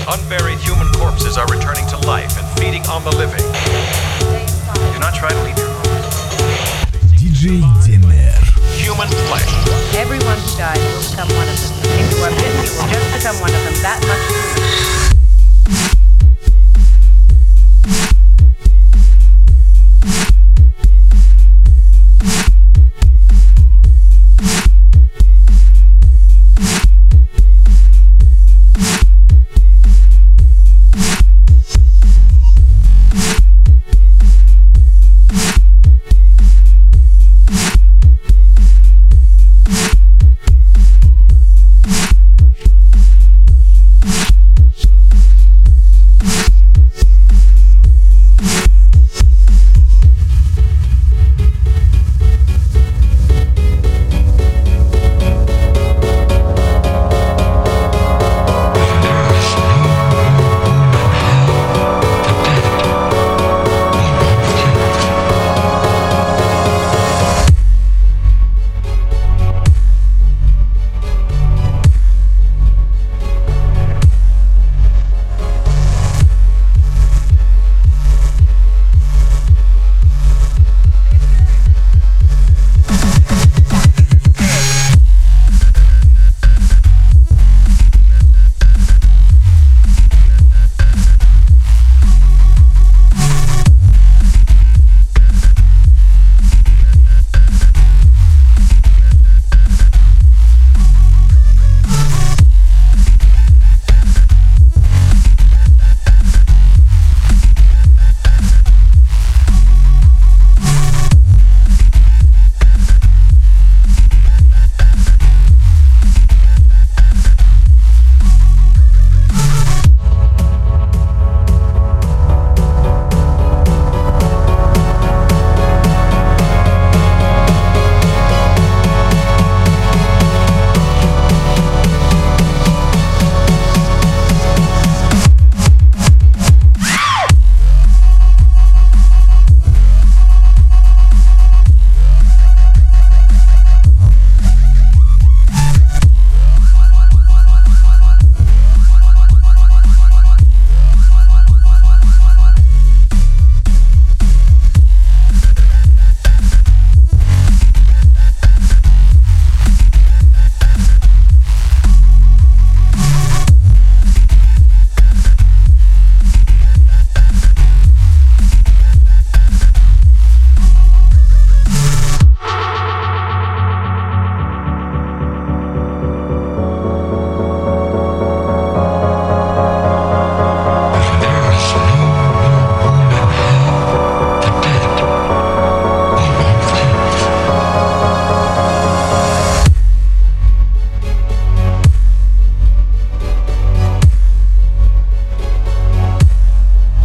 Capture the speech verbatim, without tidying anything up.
Unburied human corpses are returning to life and feeding on the living. Do not try to leave your home. D J Demer. Human flesh. Everyone who dies will become one of them. If you are bitten, you will just become one of them. That much